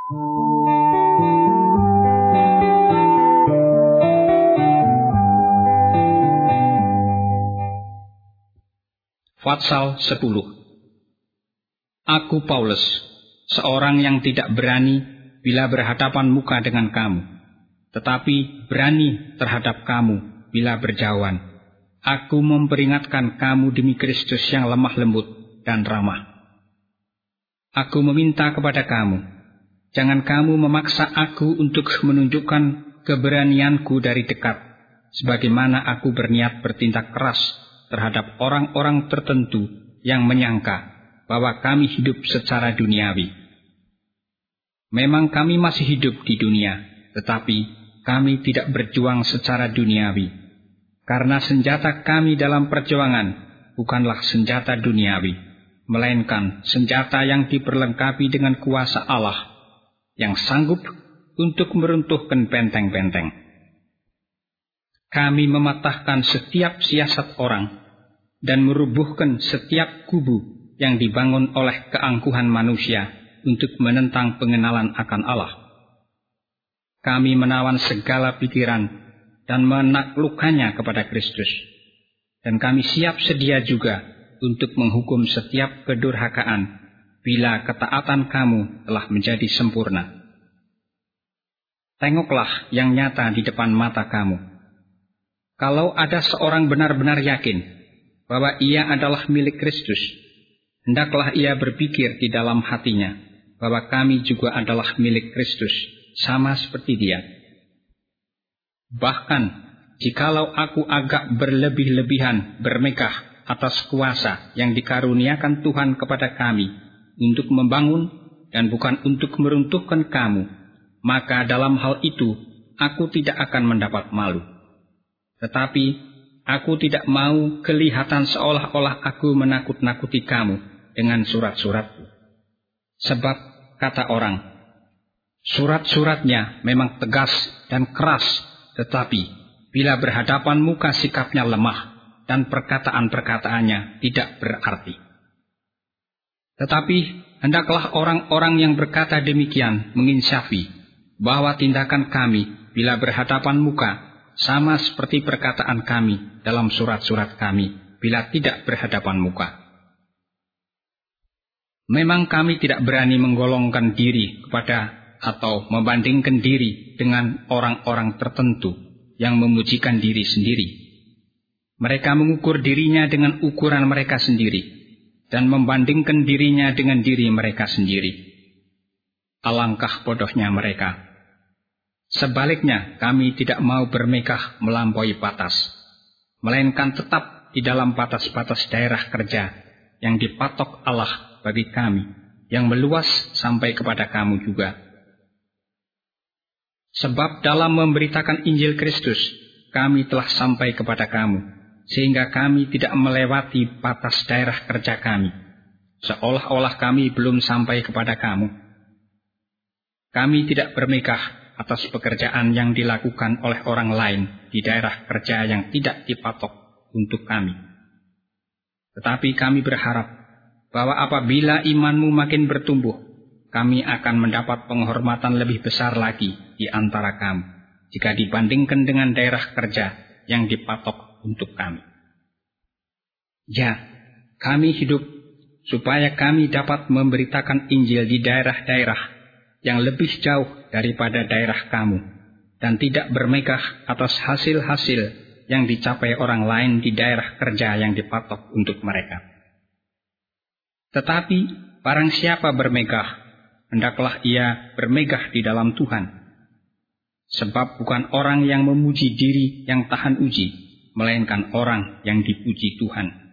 Fatsal 10. Aku Paulus, seorang yang tidak berani bila berhadapan muka dengan kamu, tetapi berani terhadap kamu bila berjauhan. Aku memperingatkan kamu demi Kristus yang lemah lembut dan ramah. Aku meminta kepada kamu, jangan kamu memaksa aku untuk menunjukkan keberanianku dari dekat, sebagaimana aku berniat bertindak keras terhadap orang-orang tertentu yang menyangka bahwa kami hidup secara duniawi. Memang kami masih hidup di dunia, tetapi kami tidak berjuang secara duniawi, karena senjata kami dalam perjuangan bukanlah senjata duniawi, melainkan senjata yang diperlengkapi dengan kuasa Allah, yang sanggup untuk meruntuhkan benteng-benteng. Kami mematahkan setiap siasat orang dan merubuhkan setiap kubu yang dibangun oleh keangkuhan manusia untuk menentang pengenalan akan Allah. Kami menawan segala pikiran dan menaklukkannya kepada Kristus. Dan kami siap sedia juga untuk menghukum setiap kedurhakaan bila ketaatan kamu telah menjadi sempurna. Tengoklah yang nyata di depan mata kamu. Kalau ada seorang benar-benar yakin bahwa ia adalah milik Kristus, hendaklah ia berpikir di dalam hatinya bahwa kami juga adalah milik Kristus, sama seperti dia. Bahkan, jikalau aku agak berlebih-lebihan bermegah atas kuasa yang dikaruniakan Tuhan kepada kami untuk membangun dan bukan untuk meruntuhkan kamu, maka dalam hal itu aku tidak akan mendapat malu. Tetapi aku tidak mau kelihatan seolah-olah aku menakut-nakuti kamu dengan surat-suratku. Sebab, kata orang, surat-suratnya memang tegas dan keras, tetapi bila berhadapan muka sikapnya lemah dan perkataan-perkataannya tidak berarti. Tetapi hendaklah orang-orang yang berkata demikian menginsafi bahwa tindakan kami bila berhadapan muka sama seperti perkataan kami dalam surat-surat kami bila tidak berhadapan muka. Memang kami tidak berani menggolongkan diri kepada atau membandingkan diri dengan orang-orang tertentu yang memujikan diri sendiri. Mereka mengukur dirinya dengan ukuran mereka sendiri dan membandingkan dirinya dengan diri mereka sendiri. Alangkah bodohnya mereka. Sebaliknya, kami tidak mau bermegah melampaui batas, melainkan tetap di dalam batas-batas daerah kerja yang dipatok Allah bagi kami, yang meluas sampai kepada kamu juga. Sebab dalam memberitakan Injil Kristus, kami telah sampai kepada kamu, sehingga kami tidak melewati batas daerah kerja kami, seolah-olah kami belum sampai kepada kamu. Kami tidak bermegah atas pekerjaan yang dilakukan oleh orang lain di daerah kerja yang tidak dipatok untuk kami. Tetapi kami berharap bahwa apabila imanmu makin bertumbuh, kami akan mendapat penghormatan lebih besar lagi di antara kamu, jika dibandingkan dengan daerah kerja yang dipatok untuk kami. Ya, kami hidup supaya kami dapat memberitakan Injil di daerah-daerah yang lebih jauh daripada daerah kamu, dan tidak bermegah atas hasil-hasil yang dicapai orang lain di daerah kerja yang dipatok untuk mereka. Tetapi barang siapa bermegah, hendaklah ia bermegah di dalam Tuhan. Sebab bukan orang yang memuji diri yang tahan uji, melainkan orang yang dipuji Tuhan.